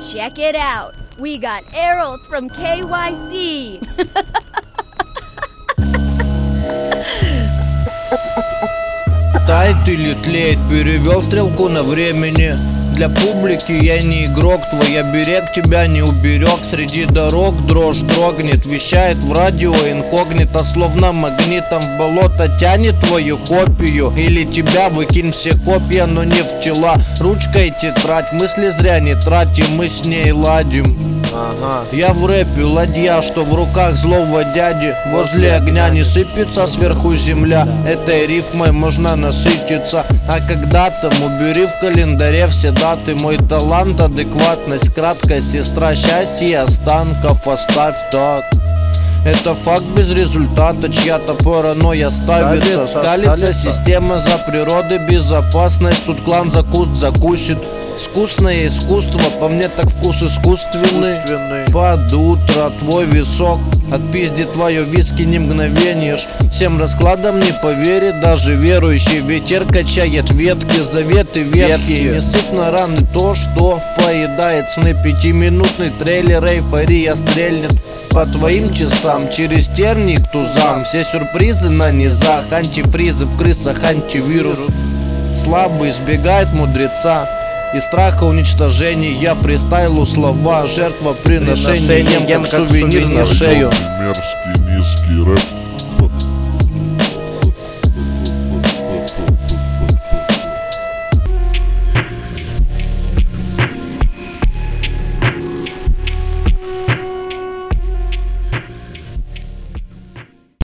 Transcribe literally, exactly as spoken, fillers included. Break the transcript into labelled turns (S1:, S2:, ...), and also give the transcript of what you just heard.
S1: Check it out. We got Errol from кей уай си.
S2: Тает или тлеет, перевел стрелку на времени. Для публики я не игрок, твой оберег тебя не уберег. Среди дорог дрожь дрогнет, вещает в радио инкогнито. Словно магнитом в болото тянет твою копию. Или тебя выкинь все копья, но не в тела. Ручка и тетрадь, мысли зря не тратим, мы с ней ладим. Ага. Я в рэпе ладья, что в руках злого дяди. Возле огня не сыпется сверху земля. Этой рифмой можно насытиться. А когда там убери в календаре все даты. Мой талант, адекватность, краткость, сестра счастья останков оставь так. Это факт без результата, чья-то паранойя ставится. Скалится система за природой, безопасность. Тут клан закус закусит. Искусное искусство, по мне так вкус искусственный. искусственный. Под утро твой висок отпиздит твое виски не мгновеньешь. Всем раскладам не поверит даже верующий. Ветер качает ветки, заветы ветхие. Не сыпь на раны то, что поедает сны. Пятиминутный трейлер, эйфория стрельнет по твоим часам через терник тузам. Все сюрпризы на низах, антифризы в крысах, антивирус. Слабый избегает мудреца и страха уничтожения. Я фристайлу слова, жертвоприношением, как сувенир на шею.
S3: Мерзкий низкий рэп